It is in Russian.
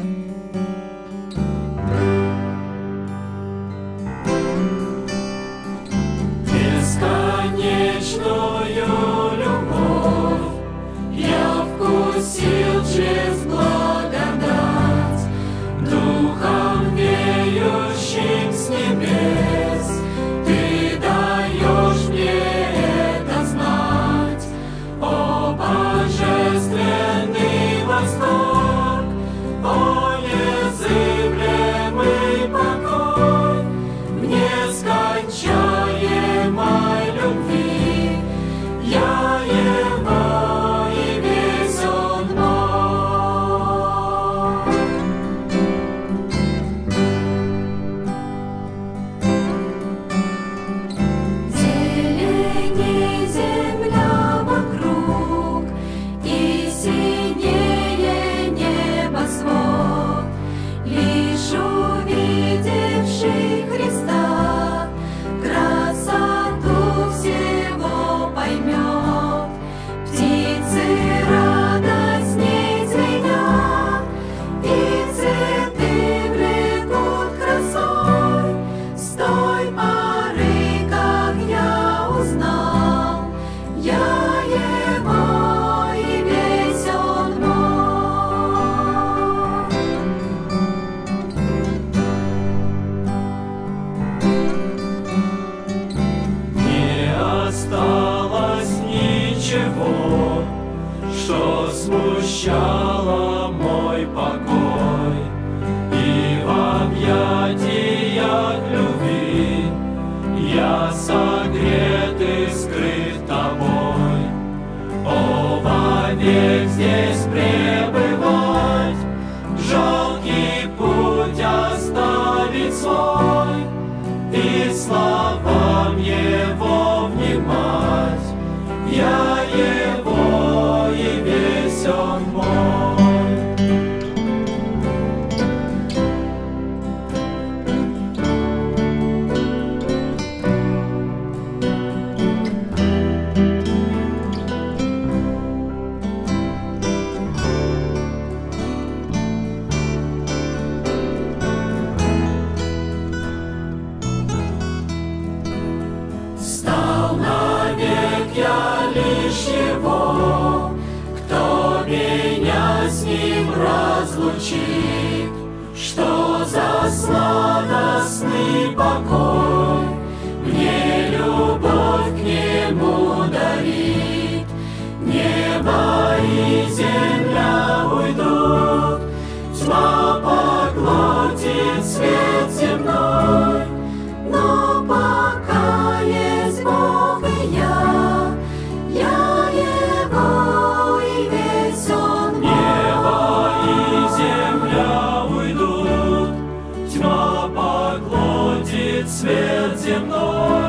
Бесконечную любовь я вкусил через благодать, духом веющим с небес. Ты даешь мне это знать, о божественный восторг, о незыблемый покой в нескончаемой любви. Я его, и весь он мой. Зеленей земля вокруг, и синее небосвод, лишь увидевший Христа красоту всего поймет. Птицы радостней звенят, и цветы влекут красой. С той поры, как я узнал, я его, и весь он мой. Не осталось ничего, что смущало мой покой, и в объятиях любви я согрет и скрыт тобой. О, вовек здесь пребывать, жалкий путь оставить свой, и словам его внимать. Я его, и весь он мой. Стал навек я лишь его, кто меня с ним разлучит. Что за сладостный покой мне любовь к нему дарит. Небо и земля уйдут, тьма поглотит свет земной, но пока есть Бог и я его, и весь он мой. Небо и земля уйдут, тьма поглотит свет земной,